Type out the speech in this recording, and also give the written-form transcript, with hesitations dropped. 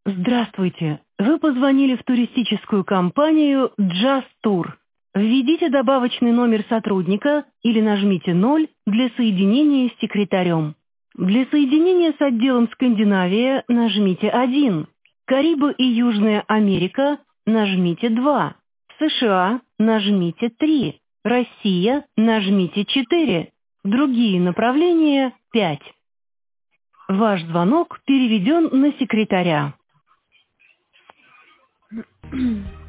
Здравствуйте! Вы позвонили в туристическую компанию Just Tour. Введите добавочный номер сотрудника или нажмите 0 для соединения с секретарем. Для соединения с отделом Скандинавия нажмите 1. Карибы и Южная Америка нажмите 2. США нажмите 3. Россия нажмите 4. Другие направления 5. Ваш звонок переведен на секретаря.